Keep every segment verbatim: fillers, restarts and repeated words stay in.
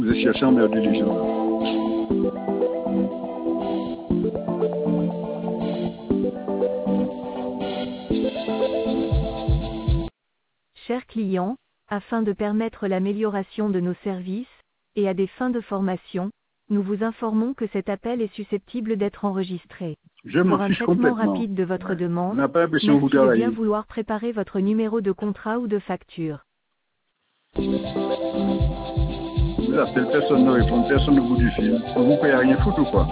Vous cherchez en merde de légion. Chers clients, afin de permettre l'amélioration de nos services, et à des fins de formation, nous vous informons que cet appel est susceptible d'être enregistré. Je m'en Pour un fiche traitement complètement. rapide de votre Ouais. demande, On n'a pas l'impression que vous merci de bien travaillez. vouloir préparer votre numéro de contrat ou de facture. Vous appelez personne ne répond, personne au bout du fil. Vous ne pouvez rien foutre ou quoi?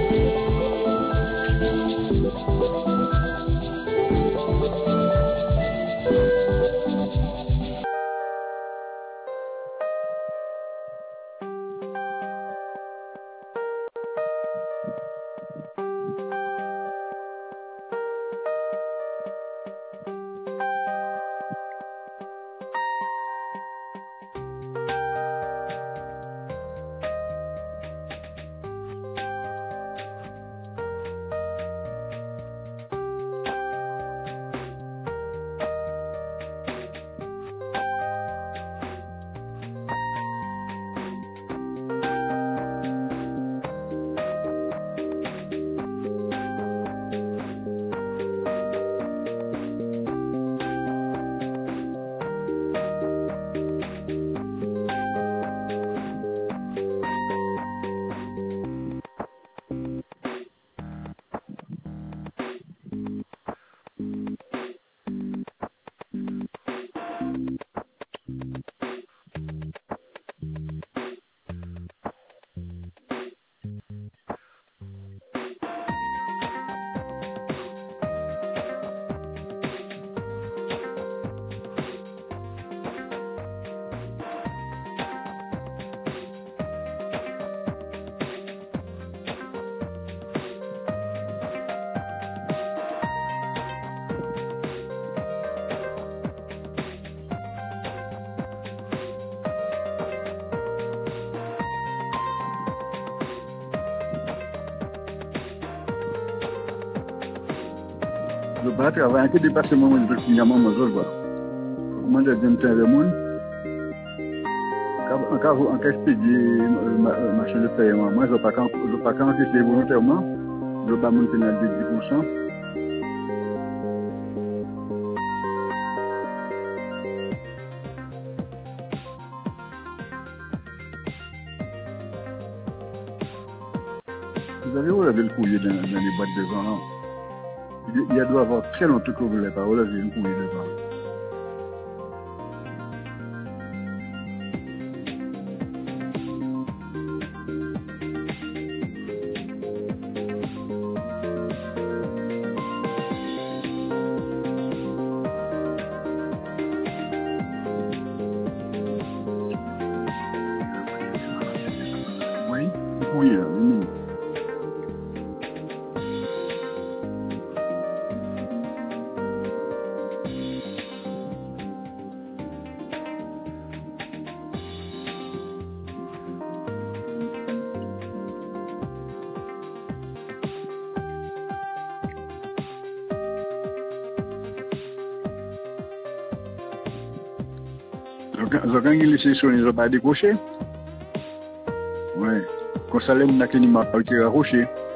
Le bas travail qui dépasse le moment de finalement mon zone quoi. Moi j'ai dit temps le monde. En cas en cas expédier machin de paiement, moi je pas quand je pas quand c'est volontairement, je pas mon pénalité de dix pour cent. Vous avez relevé le courrier dans, dans les boîtes de vent. Il, il doit y avoir très longtemps que vous ne l'avez pas relevé le courrier de vent. Oui, le courrier là, oui. Quand il est sélectionné, ils n'ont pas décroché. Oui. Quand ça l'aime, il n'a qu'un numéro qui est raccroché.